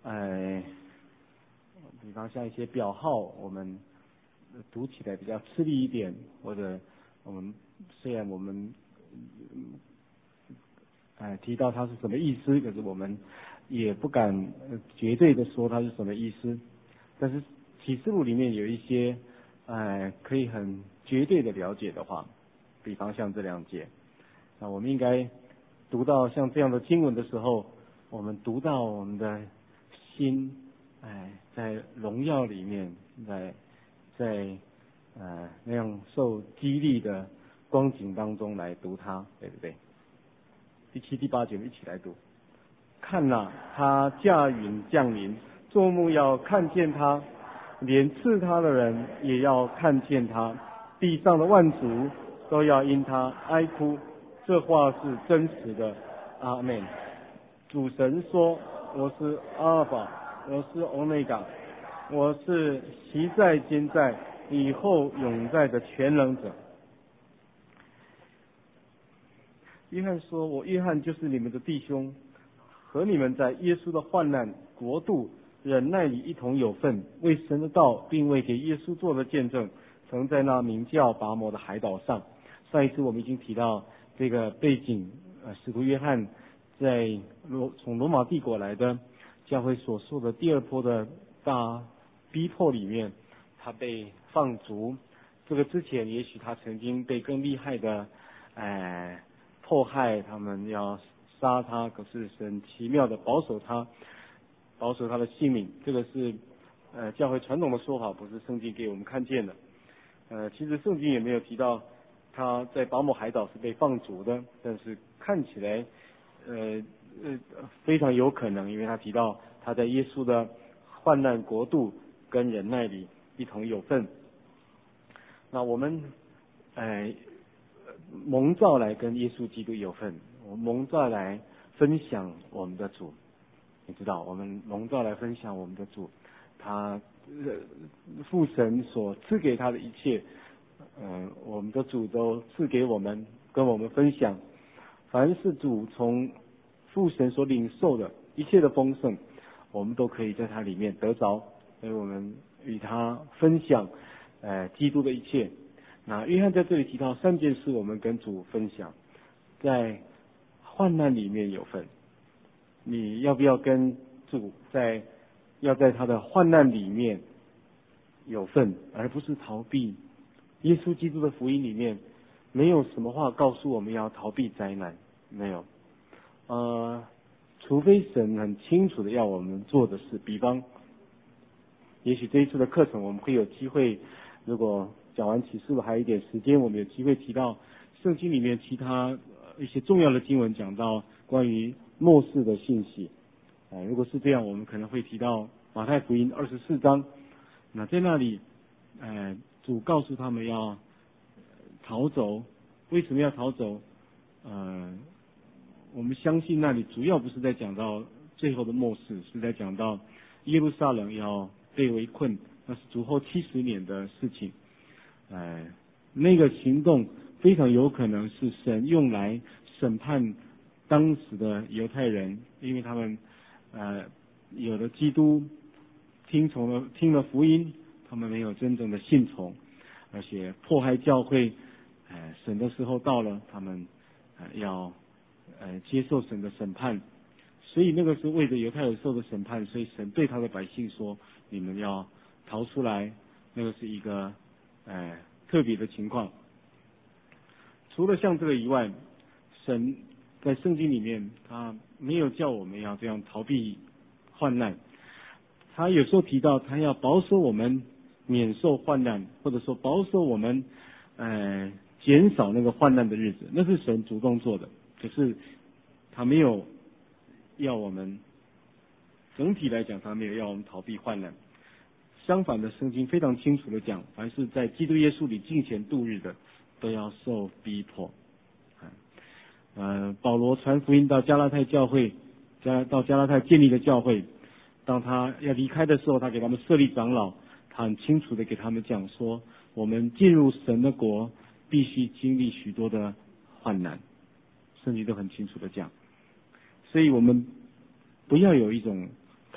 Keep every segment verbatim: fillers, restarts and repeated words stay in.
呃，比方像一些表号，我们读起来比较吃力一点，或者我们虽然我们呃提到它是什么意思，可是我们也不敢绝对的说它是什么意思。但是启示录里面有一些呃可以很绝对的了解的话，比方像这两节，那我们应该读到像这样的经文的时候，我们读到我们的心，哎，在荣耀里面，在在呃那样受激励的光景当中来读它，对不对？第七、第八节我们一起来读。看哪，他驾云降临，众目要看见他，连刺他的人也要看见他，地上的万族都要因他哀哭。这话是真实的，阿们。主神说：我是阿尔法，我是欧米伽，我是昔在今在以后永在的全能者。约翰说：我约翰就是你们的弟兄，和你们在耶稣的患难、国度、忍耐里一同有份，为神的道并为给耶稣做的见证，曾在那名叫拔摩的海岛上。上一次我们已经提到这个背景，呃，使徒约翰在罗从罗马帝国来的教会所受的第二波的大逼迫里面，他被放逐。这个之前也许他曾经被更厉害的，呃，迫害，他们要杀他，可是神奇妙的保守他，保守他的性命。这个是呃教会传统的说法，不是圣经给我们看见的。呃，其实圣经也没有提到他在拔摩海岛是被放逐的，但是看起来呃呃非常有可能，因为他提到他在耶稣的患难国度跟忍耐里一同有份。那我们呃蒙召来跟耶稣基督有份，我们蒙召来分享我们的主。你知道，我们蒙召来分享我们的主，他父神所赐给他的一切，嗯、呃，我们的主都赐给我们，跟我们分享。凡是主从父神所领受的一切的丰盛，我们都可以在他里面得着，所以我们与他分享，呃，基督的一切。那约翰在这里提到三件事，我们跟主分享，在患难里面有份。你要不要跟主在要在他的患难里面有份，而不是逃避？耶稣基督的福音里面没有什么话告诉我们要逃避灾难，没有。呃，除非神很清楚的要我们做的事，比方，也许这一次的课程我们会有机会，如果讲完启示录还有一点时间，我们有机会提到圣经里面其他一些重要的经文，讲到关于末世的信息。啊、呃，如果是这样，我们可能会提到马太福音二十四章。那在那里，呃，主告诉他们要逃走，为什么要逃走？呃，我们相信那里主要不是在讲到最后的末世，是在讲到耶路撒冷要被围困，那是主后七十年的事情。呃，那个行动非常有可能是神用来审判当时的犹太人，因为他们呃有了基督，听从了听了福音，他们没有真正的信从，而且迫害教会。呃，审的时候到了，他们呃要呃接受神的审判，所以那个是为着犹太人受的审判，所以神对他的百姓说：你们要逃出来。那个是一个呃特别的情况。除了像这个以外，神在圣经里面他没有叫我们要这样逃避患难，他有时候提到他要保守我们免受患难，或者说保守我们呃减少那个患难的日子，那是神主动做的。可是他没有要我们，整体来讲他没有要我们逃避患难。相反的，圣经非常清楚的讲，凡是在基督耶稣里敬虔度日的，都要受逼迫。呃，保罗传福音到加拉太教会，加到加拉太建立的教会，当他要离开的时候，他给他们设立长老，他很清楚的给他们讲说，我们进入神的国必须经历许多的患难，圣经都很清楚的讲。所以我们不要有一种逃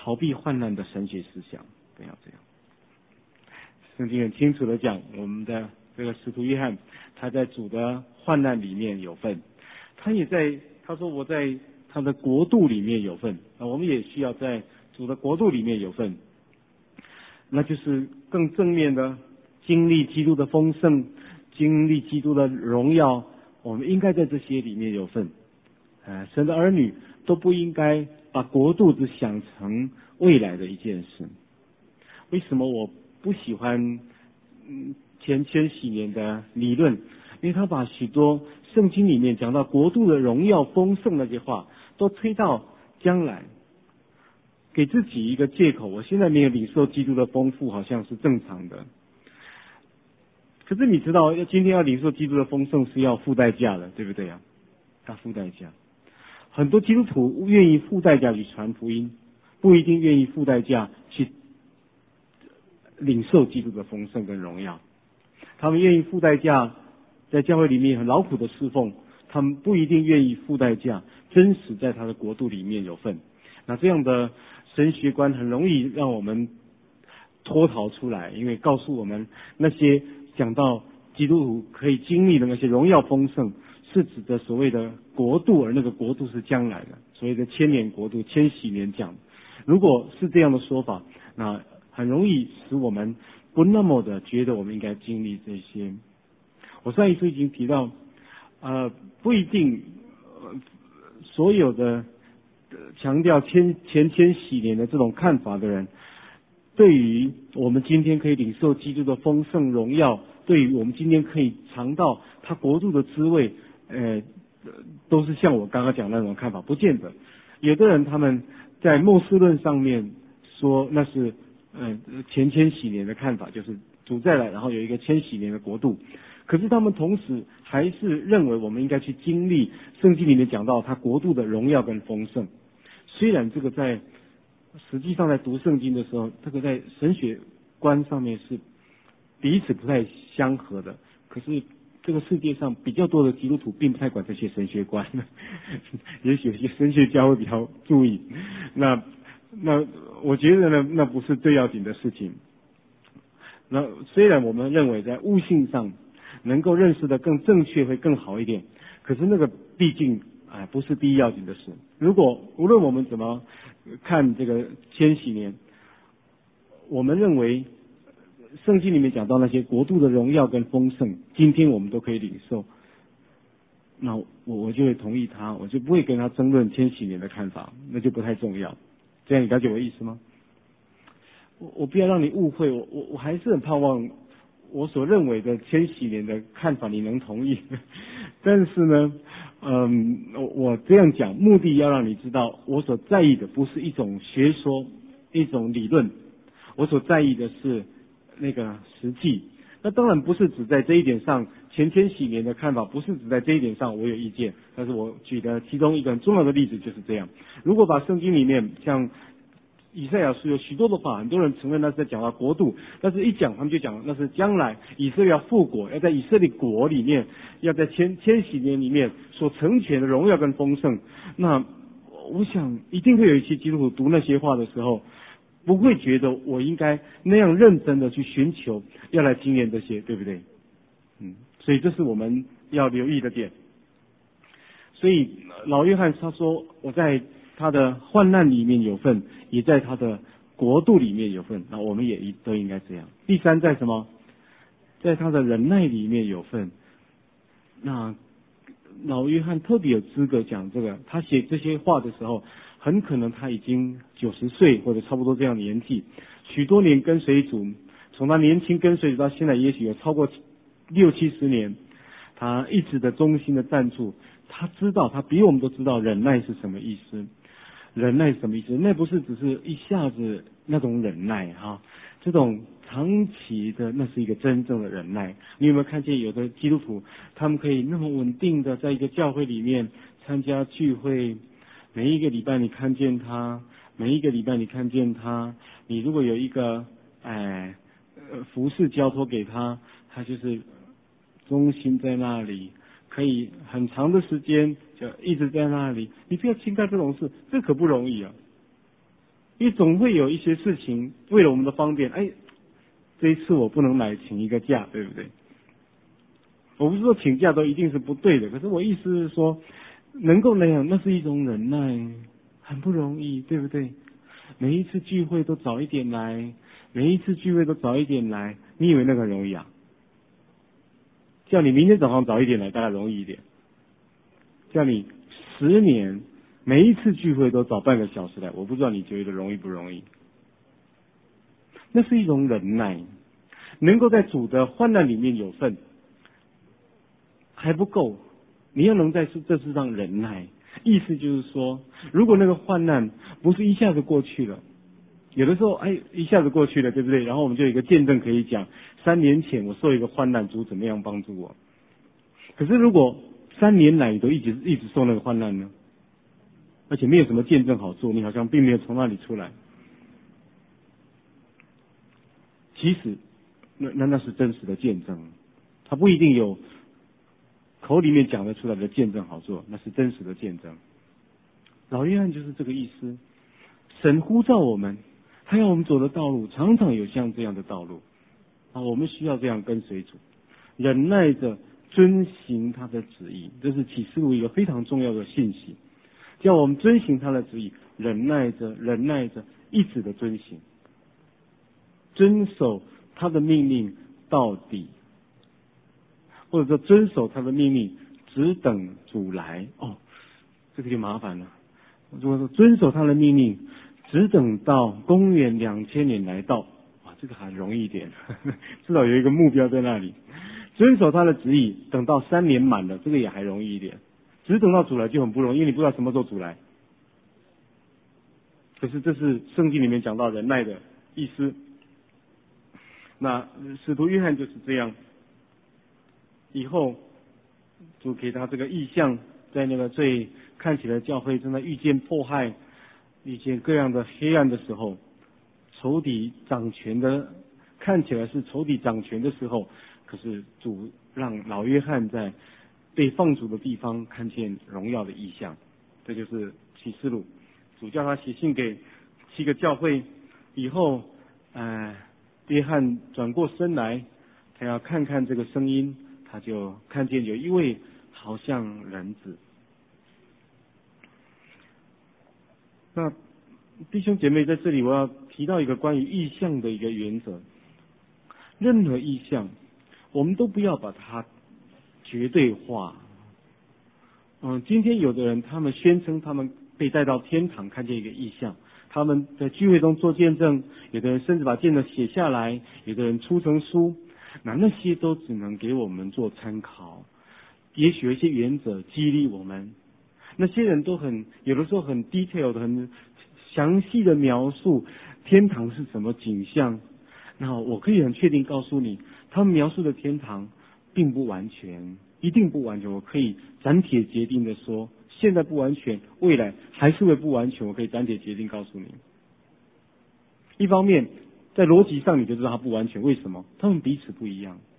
逃避患难的神学思想，不要这样。圣经很清楚的讲，我们的这个使徒约翰，他在主的患难里面有份，他也在他说我在他的国度里面有份，那我们也需要在主的国度里面有份，那就是更正面的经历基督的丰盛，经历基督的荣耀，我们应该在这些里面有份。呃，神的儿女都不应该把国度只想成未来的一件事。为什么我不喜欢嗯前千禧年的理论？因为他把许多圣经里面讲到国度的荣耀丰盛那些话都推到将来，给自己一个借口，我现在没有领受基督的丰富，好像是正常的。可是你知道，要今天要领受基督的丰盛是要付代价的，对不对啊？要付代价。很多基督徒愿意付代价去传福音，不一定愿意付代价去领受基督的丰盛跟荣耀。他们愿意付代价在教会里面很劳苦的侍奉，他们不一定愿意付代价真实在他的国度里面有份。那这样的神学观很容易让我们脱逃出来，因为告诉我们那些讲到基督徒可以经历的那些荣耀丰盛，是指的所谓的国度，而那个国度是将来的，所谓的千年国度、千禧年讲。如果是这样的说法，那很容易使我们不那么的觉得我们应该经历这些。我上一次已经提到，呃，不一定，呃，所有的强调千前千禧年的这种看法的人，对于我们今天可以领受基督的丰盛荣耀，对于我们今天可以尝到他国度的滋味，呃，都是像我刚刚讲的那种看法，不见得。有的人他们在末世论上面说那是呃前千禧年的看法，就是主再来，然后有一个千禧年的国度。可是他们同时还是认为我们应该去经历圣经里面讲到他国度的荣耀跟丰盛。虽然这个在实际上在读圣经的时候，这个在神学观上面是彼此不太相合的，可是这个世界上比较多的基督徒并不太管这些神学观，也许有些神学家会比较注意。那那我觉得呢，那不是最要紧的事情。那虽然我们认为在悟性上能够认识的更正确会更好一点，可是那个毕竟啊、哎、不是第一要紧的事。如果无论我们怎么看这个千禧年，我们认为圣经里面讲到那些国度的荣耀跟丰盛，今天我们都可以领受，那我我就会同意他，我就不会跟他争论千禧年的看法，那就不太重要。这样你了解我的意思吗？我我不要让你误会，我我我还是很盼望我所认为的千禧年的看法你能同意。但是呢，嗯，我这样讲目的要让你知道，我所在意的不是一种学说、一种理论，我所在意的是那个实际。那当然不是只在这一点上，前千禧年的看法不是只在这一点上我有意见，但是我举的其中一个很重要的例子就是这样。如果把圣经里面像以赛亚书有许多的话，很多人承认那是在讲到国度，但是一讲他们就讲那是将来以色列要复国，要在以色列国里面，要在千千禧年里面所成全的荣耀跟丰盛。那我想一定会有一些基督徒读那些话的时候，不会觉得我应该那样认真的去寻求要来经验这些，对不对？嗯，所以这是我们要留意的点。所以老约翰他说，我在他的患难里面有份，也在他的国度里面有份。那我们也都应该这样。第三，在什么？在他的忍耐里面有份。那老约翰特别有资格讲这个，他写这些话的时候，很可能他已经九十岁或者差不多这样的年纪，许多年跟随主，从他年轻跟随主到现在，也许有超过六七十年，他一直的忠心的站住。他知道，他比我们都知道忍耐是什么意思。忍耐是什么意思？那不是只是一下子那种忍耐哈，这种长期的，那是一个真正的忍耐。你有没有看见有的基督徒，他们可以那么稳定的在一个教会里面参加聚会，每一个礼拜你看见他，每一个礼拜你看见他，你如果有一个哎呃服事交托给他，他就是忠心在那里。可以很长的时间就一直在那里，你不要轻看这种事，这可不容易啊。 因为总会有一些事情为了我们的方便，哎，这一次我不能买，请一个假，对不对？我不是说请假都一定是不对的，可是我意思是说，能够那样，那是一种忍耐，很不容易，对不对？每一次聚会都早一点来，每一次聚会都早一点来，你以为那个容易啊？叫你明天早上早一点来，大概容易一点。叫你十年每一次聚会都早半个小时来，我不知道你觉得容易不容易？那是一种忍耐，能够在主的患难里面有份还不够，你要能在这世上忍耐。意思就是说，如果那个患难不是一下子过去了，有的时候哎一下子过去了，对不对？然后我们就有一个见证可以讲，三年前我受一个患难，主怎么样帮助我。可是如果三年来你都一直一直受那个患难呢，而且没有什么见证好做，你好像并没有从那里出来。其实那那那是真实的见证，他不一定有口里面讲得出来的见证好做，那是真实的见证。老约翰就是这个意思，神呼召我们，他要我们走的道路常常有像这样的道路啊，我们需要这样跟随主，忍耐着遵行他的旨意，这是启示录一个非常重要的信息，叫我们遵行他的旨意，忍耐着忍耐着一直的遵行，遵守他的命令到底，或者说遵守他的命令只等主来。哦，这个就麻烦了。如果说遵守他的命令只等到公元两千年来到，哇，这个还容易一点，呵呵，至少有一个目标在那里。遵守他的旨意等到三年满了，这个也还容易一点。只等到主来就很不容易，因为你不知道什么时候主来。可是这是圣经里面讲到忍耐的意思。那使徒约翰就是这样，以后主给他这个意象，在那个最看起来教会正在遇见迫害、遇见各样的黑暗的时候，仇敌掌权的，看起来是仇敌掌权的时候，可是主让老约翰在被放逐的地方看见荣耀的意象。这就是启示录，主叫他写信给七个教会，以后呃约翰转过身来，他要看看这个声音，他就看见有一位好像人子。那弟兄姐妹，在这里我要提到一个关于意象的一个原则，任何意象我们都不要把它绝对化。嗯，今天有的人他们宣称他们被带到天堂看见一个异象，他们在聚会中做见证，有的人甚至把见证写下来，有的人出成书，那那些都只能给我们做参考，也许有一些原则激励我们。那些人都很有的时候很 detail 的、很详细的描述天堂是什么景象，那我可以很确定告诉你，他们描述的天堂并不完全，一定不完全。我可以斩铁截钉的说，现在不完全，未来还是会不完全。我可以斩铁截钉告诉你。一方面，在逻辑上你就知道它不完全，为什么？他们彼此不一样，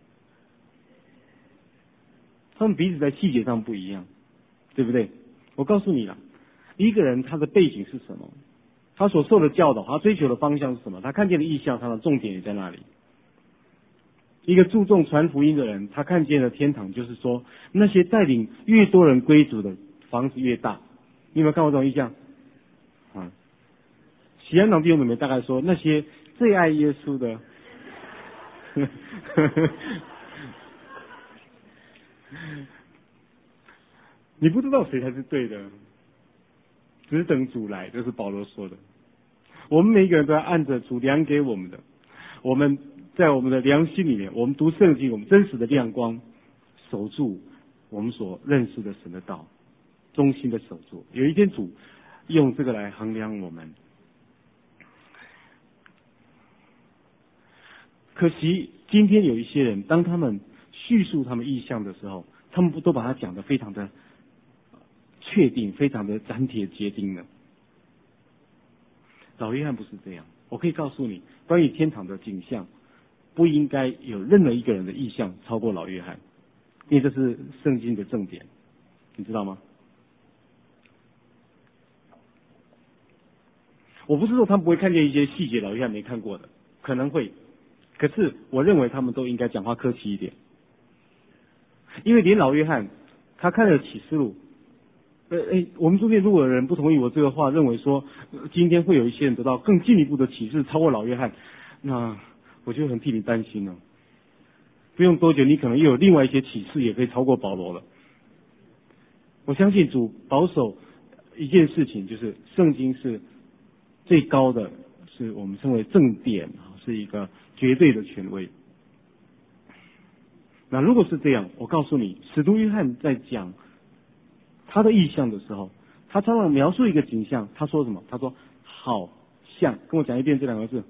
他们彼此在细节上不一样，对不对？我告诉你了，一个人他的背景是什么，他所受的教导，他追求的方向是什么，他看见的意象，他的重点也在那里。一个注重传福音的人，他看见了天堂，就是说那些带领越多人归主的房子越大。你有没有看过这种意象？啊，喜安堂弟兄姊妹大概说，那些最爱耶稣的，你不知道谁才是对的，只等主来，这是保罗说的。我们每一个人都要按着主量给我们的，我们在我们的良心里面，我们读圣经，我们真实的亮光，守住我们所认识的神的道，忠心的守住。有一天主用这个来衡量我们。可惜今天有一些人，当他们叙述他们意象的时候，他们不都把它讲得非常的确定，非常的斩铁截钉的。老约翰不是这样，我可以告诉你，关于天堂的景象，不应该有任何一个人的意象超过老约翰，因为这是圣经的正典，你知道吗？ 我不是说他们不会看见一些细节老约翰没看过的，可能会，可是我认为他们都应该讲话客气一点，因为连老约翰他看了启示录，呃，哎，我们中间如果有人不同意我这个话，认为说、呃、今天会有一些人得到更进一步的启示超过老约翰，那我就很替你担心了。不用多久，你可能又有另外一些启示也可以超过保罗了。我相信主保守一件事情，就是圣经是最高的，是我们称为正典，是一个绝对的权威。那如果是这样，我告诉你，使徒约翰在讲他的意象的时候，他常常描述一个景象，他说什么？他说好像，跟我讲一遍这两个字。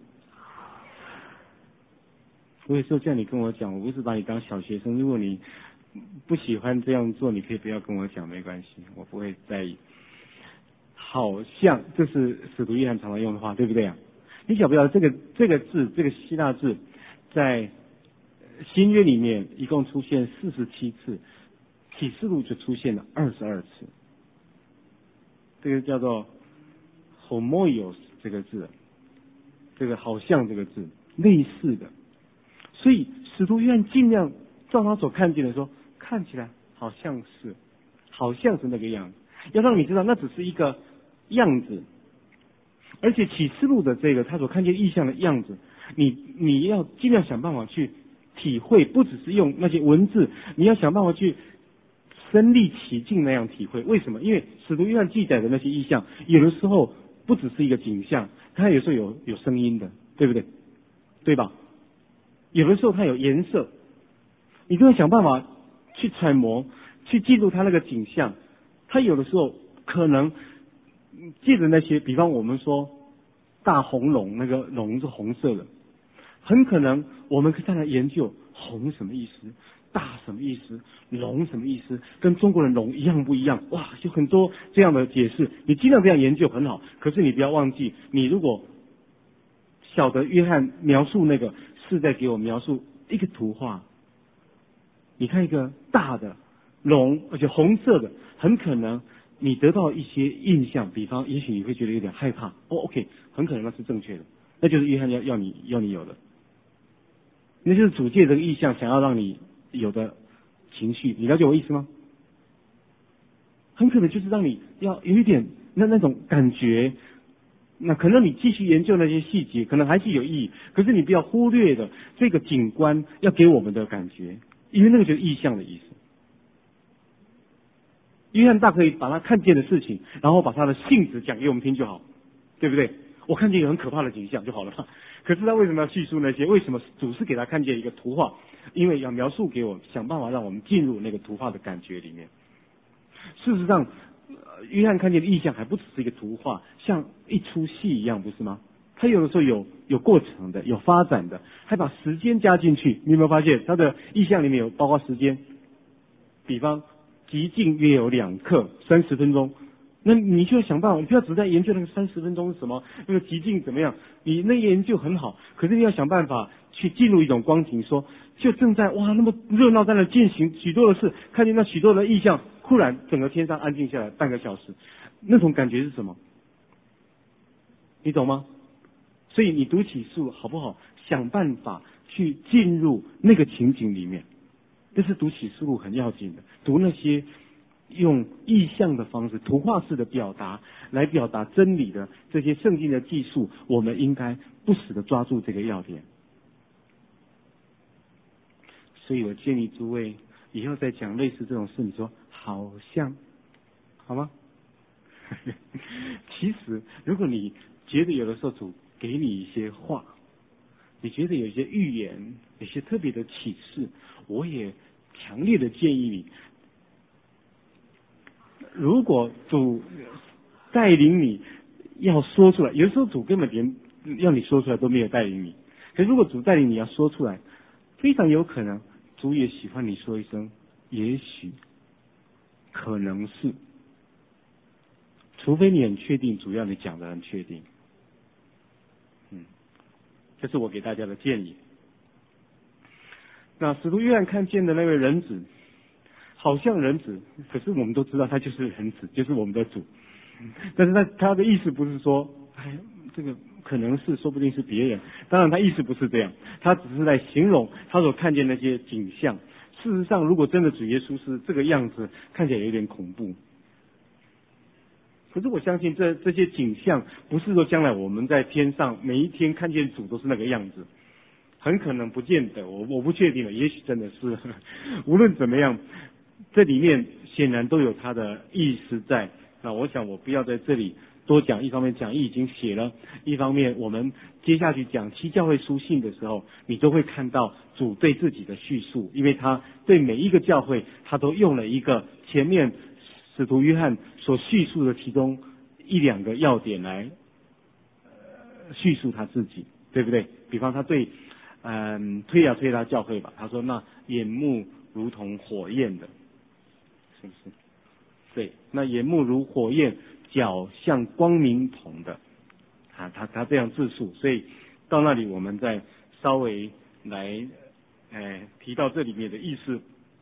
我有时候叫你跟我讲，我不是把你当小学生，如果你不喜欢这样做，你可以不要跟我讲，没关系，我不会在意。好像这是使徒约翰常常用的话，对不对啊？你晓不晓得这个这个字，这个希腊字，在新约里面一共出现四十七次，启示录就出现了二十二次。这个叫做 homoios 这个字，这个好像这个字，类似的。所以使徒约翰尽量照他所看见的说，看起来好像是，好像是那个样子，要让你知道那只是一个样子。而且启示录的这个他所看见异象的样子，你你要尽量想办法去体会，不只是用那些文字，你要想办法去身临其境那样体会。为什么？因为使徒约翰记载的那些异象，有的时候不只是一个景象，它有时候有有声音的，对不对？对吧？有的时候它有颜色，你都要想办法去揣摩，去记住它那个景象。它有的时候可能借着那些，比方我们说大红龙，那个龙是红色的，很可能我们可以再来研究红什么意思，大什么意思，龙什么意思，跟中国的龙一样不一样？哇，有很多这样的解释，你尽量这样研究很好。可是你不要忘记，你如果晓得约翰描述那个是在给我描述一个图画，你看一个大的龙，而且红色的，很可能你得到一些印象，比方也许你会觉得有点害怕，哦 OK， 很可能那是正确的，那就是约翰要要你要你有的，那就是主借这个意象想要让你有的情绪，你了解我意思吗？很可能就是让你要有一点那那种感觉。那可能你继续研究那些细节，可能还是有意义，可是你不要忽略的这个景观要给我们的感觉，因为那个就是意象的意思。约翰大可以把他看见的事情，然后把他的性质讲给我们听就好，对不对？我看见一个很可怕的景象就好了。可是他为什么要叙述那些？为什么主是给他看见一个图画？因为要描述给我，想办法让我们进入那个图画的感觉里面。事实上，约翰看见的意象还不只是一个图画，像一出戏一样，不是吗？他有的时候有有过程的，有发展的，还把时间加进去。你有没有发现他的意象里面有包括时间？比方极静约有两刻，三十分钟。那你就要想办法，你不要只在研究那个三十分钟是什么，那个极静怎么样？你那研究很好，可是你要想办法去进入一种光景，说就正在哇那么热闹在那进行许多的事，看见那许多的意象，忽然整个天上安静下来半个小时，那种感觉是什么？你懂吗？所以你读启示录好不好？想办法去进入那个情景里面，这是读启示录很要紧的。读那些用意象的方式、图画式的表达来表达真理的这些圣经的技术，我们应该不死的抓住这个要点。所以我建议诸位以后再讲类似这种事，你说好像，好吗？其实如果你觉得有的时候主给你一些话，你觉得有一些预言，有些特别的启示，我也强烈的建议你，如果主带领你要说出来，有的时候主根本连要你说出来都没有带领你，可是如果主带领你要说出来，非常有可能主也喜欢你说一声也许，可能是，除非你很确定主要你讲的很确定。嗯，这是我给大家的建议。那使徒约翰看见的那位人子，好像人子，可是我们都知道他就是人子，就是我们的主。但是他他的意思不是说，哎， 这个可能是说不定是别人，当然他意思不是这样，他只是在形容他所看见那些景象。事实上，如果真的主耶稣是这个样子，看起来有点恐怖。可是我相信这这些景象不是说将来我们在天上每一天看见主都是那个样子，很可能不见得，我我不确定了，也许真的是。无论怎么样，这里面显然都有它的意思在。那我想我不要在这里多讲，一方面讲义已经写了，一方面我们接下去讲七教会书信的时候，你都会看到主对自己的叙述，因为他对每一个教会他都用了一个前面使徒约翰所叙述的其中一两个要点来、呃、叙述他自己，对不对？比方他对嗯推啊推拉教会吧，他说那眼目如同火焰的，是不是？对，那眼目如火焰，脚像光明铜的，啊，他他这样自述，所以到那里我们再稍微来，哎，提到这里面的意思。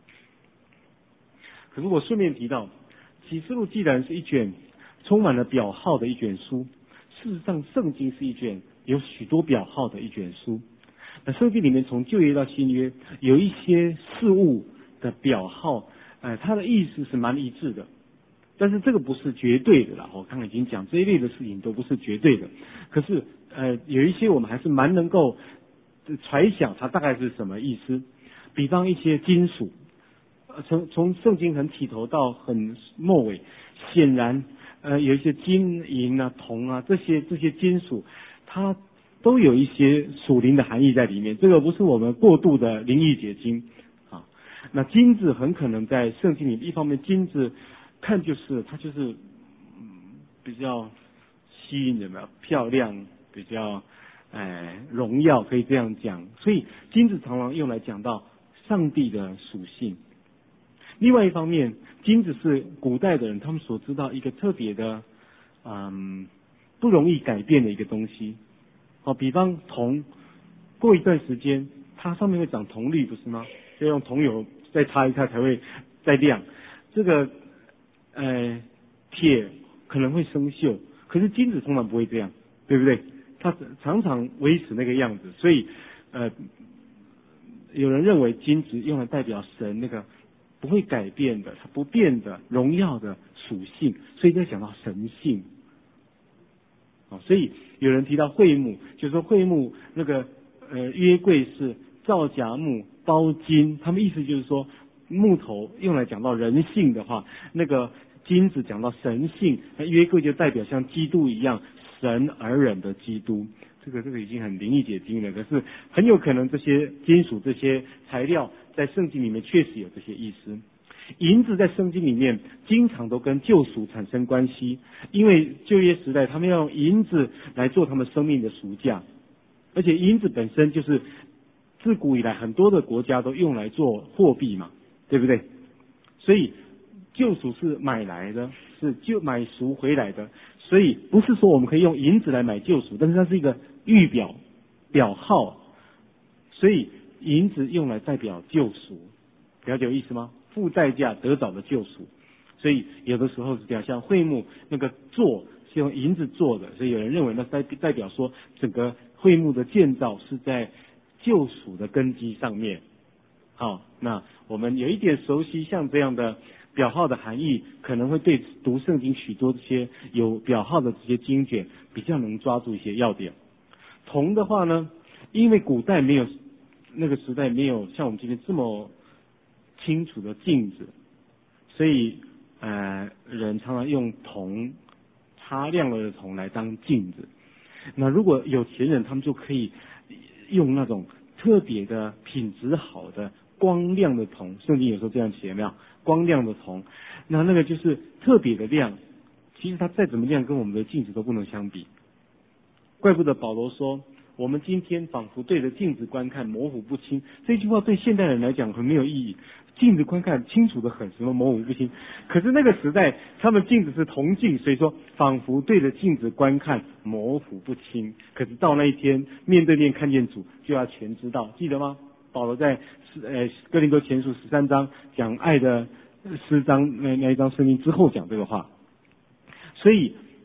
可是我顺便提到，启示录既然是一卷充满了表号的一卷书，事实上圣经是一卷有许多表号的一卷书。那圣经里面从旧约到新约，有一些事物的表号，呃，它的意思是蛮一致的。但是这个不是绝对的啦，我刚才已经讲这一类的事情都不是绝对的。可是呃，有一些我们还是蛮能够揣想它大概是什么意思。比方一些金属，呃，从从圣经很起头到很末尾，显然呃有一些金银啊、铜啊这些这些金属，它都有一些属灵的含义在里面。这个不是我们过度的灵意解经啊。那金子很可能在圣经里，一方面金子看就是它就是嗯比较吸引人嘛，漂亮，比较哎荣耀，可以这样讲。所以金子常常用来讲到上帝的属性。另外一方面，金子是古代的人他们所知道一个特别的嗯不容易改变的一个东西。好，比方铜，过一段时间它上面会长铜绿，不是吗？要用铜油再擦一擦才会再亮。这个呃，铁可能会生锈，可是金子通常不会这样，对不对？它常常维持那个样子，所以呃，有人认为金子用来代表神那个不会改变的、它不变的荣耀的属性，所以在讲到神性。啊，所以有人提到会幕，就说会幕那个呃约柜是皂荚木包金，他们意思就是说木头用来讲到人性的话，那个金子讲到神性，那约柜就代表像基督一样神而人的基督。这个这个已经很灵异解经了，可是很有可能这些金属这些材料在圣经里面确实有这些意思。银子在圣经里面经常都跟救赎产生关系，因为旧约时代他们要用银子来做他们生命的赎价，而且银子本身就是自古以来很多的国家都用来做货币嘛，对不对？所以救赎是买来的，是就买赎回来的，所以不是说我们可以用银子来买救赎，但是它是一个预表表号，所以银子用来代表救赎，了解有意思吗？付代价得到的救赎，所以有的时候是这样，像会幕那个座是用银子做的，所以有人认为那代代表说整个会幕的建造是在救赎的根基上面。好，那我们有一点熟悉像这样的表号的含义，可能会对读圣经许多这些有表号的这些经卷比较能抓住一些要点。铜的话呢，因为古代没有那个时代没有像我们今天这么清楚的镜子，所以呃人常常用铜擦亮了的铜来当镜子。那如果有钱人，他们就可以用那种特别的品质好的光亮的铜，圣经有时候这样写，有没有？光亮的铜，那那个就是特别的亮，其实它再怎么亮跟我们的镜子都不能相比。怪不得保罗说我们今天仿佛对着镜子观看，模糊不清。这句话对现代人来讲很没有意义。镜子观看清楚的很，什么模糊不清？可是那个时代，他们镜子是铜镜，所以说仿佛对着镜子观看，模糊不清。可是到那一天，面对面看见主，就要全知道，记得吗？保罗在呃哥林多前书十三章讲爱的诗章那那一章圣经之后讲这个话。所以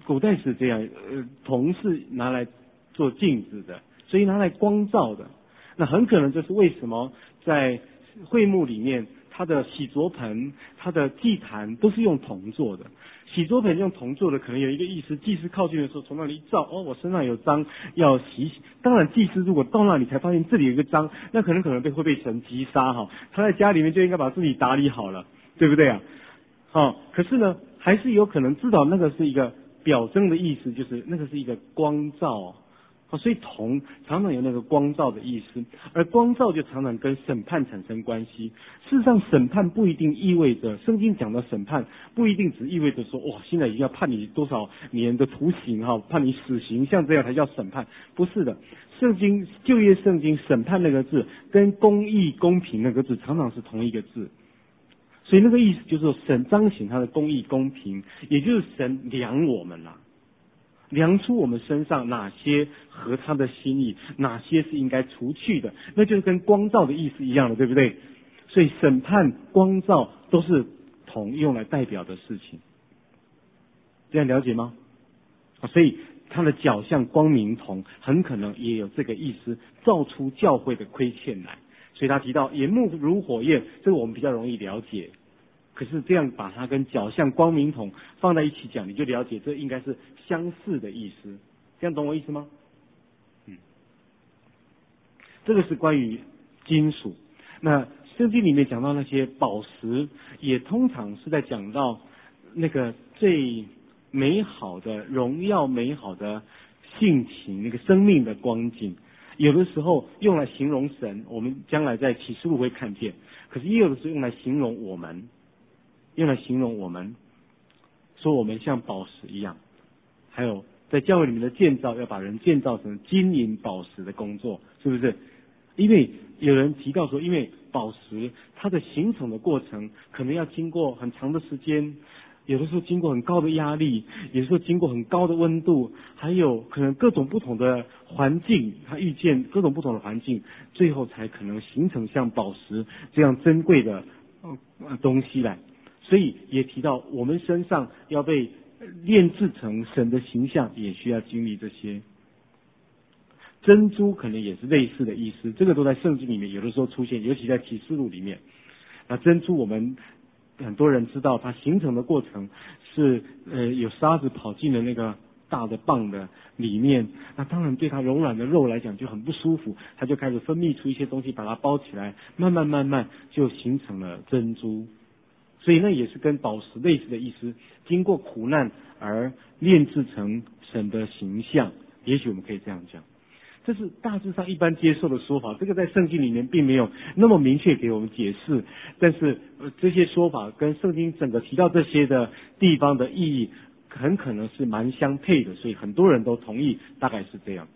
古代是这样，呃，铜是拿来做镜子的，所以拿来光照的。那很可能这是为什么在会幕里面，它的洗濯盆、它的祭坛都是用铜做的。洗濯盆用铜做的，可能有一个意思，祭司靠近的时候从那里一照，哦，我身上有脏，要洗洗。当然，祭司如果到那里才发现这里有一个脏，那可能可能被会被神击杀哈。他在家里面就应该把自己打理好了，对不对啊？好、哦，可是呢，还是有可能知道那个是一个表征的意思，就是那个是一个光照。好，所以铜常常有那个光照的意思，而光照就常常跟审判产生关系。事实上，审判不一定意味着，圣经讲的审判不一定只意味着说，哇，现在已经要判你多少年的徒刑哈，判你死刑，像这样才叫审判。不是的，圣经旧约圣经审判那个字跟公义公平那个字常常是同一个字。所以那个意思就是说，神彰显他的公义公平，也就是神量我们了。量出我们身上哪些合他的心意，哪些是应该除去的，那就是跟光照的意思一样的，对不对？所以审判、光照都是铜用来代表的事情，这样了解吗？所以它的角像光明铜，很可能也有这个意思，照出教会的亏欠来。所以他提到眼目如火焰，这个我们比较容易了解。可是这样把它跟角像光明铜放在一起讲，你就了解这应该是相似的意思。这样懂我意思吗？嗯，这个是关于金属。那圣经里面讲到那些宝石，也通常是在讲到那个最美好的荣耀、美好的性情，那个生命的光景。有的时候用来形容神，我们将来在启示录会看见；可是也有的时候用来形容我们。用来形容我们，说我们像宝石一样，还有在教会里面的建造，要把人建造成金银宝石的工作，是不是？因为有人提到说，因为宝石它的形成的过程可能要经过很长的时间，有的时候经过很高的压力，有的时候经过很高的温度，还有可能各种不同的环境，它遇见各种不同的环境，最后才可能形成像宝石这样珍贵的呃东西来。所以也提到我们身上要被炼制成神的形象，也需要经历这些。珍珠可能也是类似的意思，这个都在圣经里面有的时候出现，尤其在启示录里面。那珍珠我们很多人知道，它形成的过程是呃有沙子跑进了那个大的蚌的里面，那当然对它柔软的肉来讲就很不舒服，它就开始分泌出一些东西把它包起来，慢慢慢慢就形成了珍珠。所以那也是跟宝石类似的意思，经过苦难而炼制成神的形象，也许我们可以这样讲。这是大致上一般接受的说法，这个在圣经里面并没有那么明确给我们解释，但是、呃、这些说法跟圣经整个提到这些的地方的意义很可能是蛮相配的，所以很多人都同意大概是这样。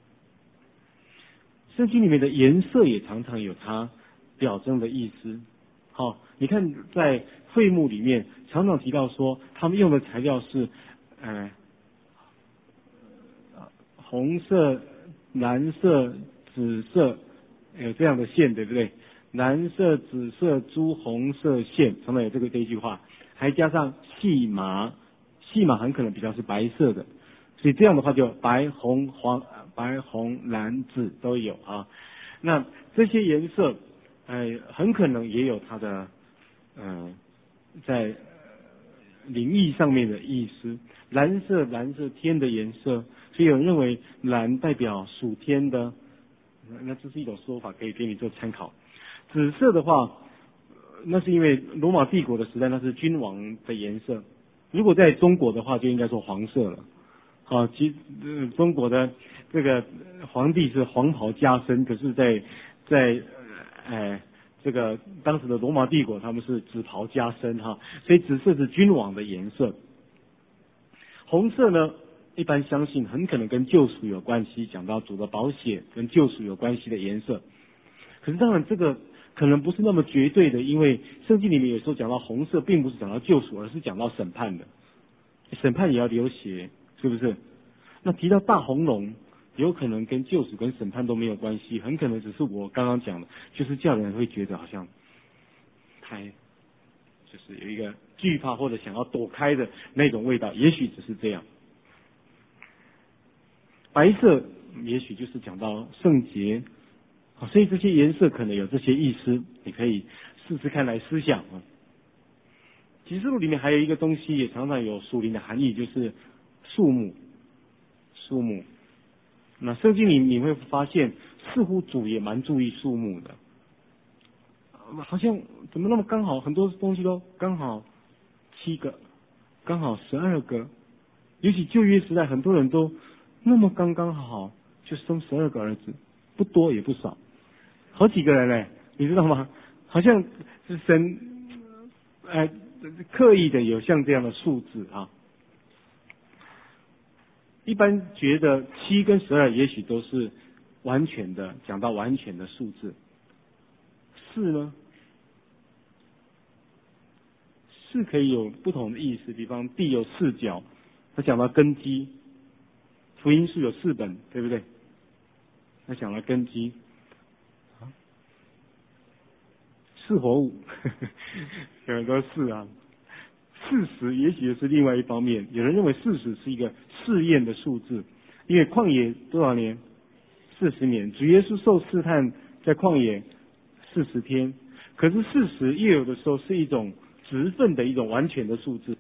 圣经里面的颜色也常常有它表征的意思。好，你看在会幕里面常常提到说，他们用的材料是，呃，红色、蓝色、紫色，有这样的线，对不对？蓝色、紫色、朱红色线，常常有这个这一句话，还加上细麻，细麻很可能比较是白色的，所以这样的话就白、红、黄、白、红、蓝、紫都有啊。那这些颜色。呃，很可能也有它的，嗯、呃，在灵异上面的意思。蓝色，蓝色天的颜色，所以有人认为蓝代表属天的，那这是一种说法，可以给你做参考。紫色的话，那是因为罗马帝国的时代，那是君王的颜色。如果在中国的话，就应该说黄色了。好、啊，其呃中国的这个皇帝是黄袍加身，可是在在哎，这个当时的罗马帝国他们是紫袍加身哈，所以紫色是君王的颜色。红色呢，一般相信很可能跟救赎有关系，讲到主的宝血跟救赎有关系的颜色。可是当然这个可能不是那么绝对的，因为圣经里面有时候讲到红色，并不是讲到救赎，而是讲到审判的，审判也要流血，是不是？那提到大红龙。有可能跟救赎跟审判都没有关系，很可能只是我刚刚讲的，就是叫人会觉得好像太，就是有一个惧怕或者想要躲开的那种味道，也许只是这样。 白色也许就是讲到圣洁，好，所以这些颜色可能有这些意思，你可以试试看来思想啊。启示录里面还有一个东西也常常有属灵的含义，就是树木。树木，那圣经里你会发现，似乎主也蛮注意树木的，好像怎么那么刚好，很多东西都刚好七个，刚好十二个，尤其旧约时代，很多人都那么刚刚好好就生十二个儿子，不多也不少，好几个人呢，你知道吗？好像是神，呃，刻意的有像这样的数字啊。一般觉得七跟十二也许都是完全的，讲到完全的数字。四呢？四可以有不同的意思，比方地有四角，他讲到根基。福音书有四本，对不对？他讲了根基。四活物，有很多四啊。四十也许是另外一方面，有人认为四十是一个试验的数字，因为旷野多少年？四十年。主耶稣受试探在旷野四十天，可是四十也有的时候是一种职分的一种完全的数字。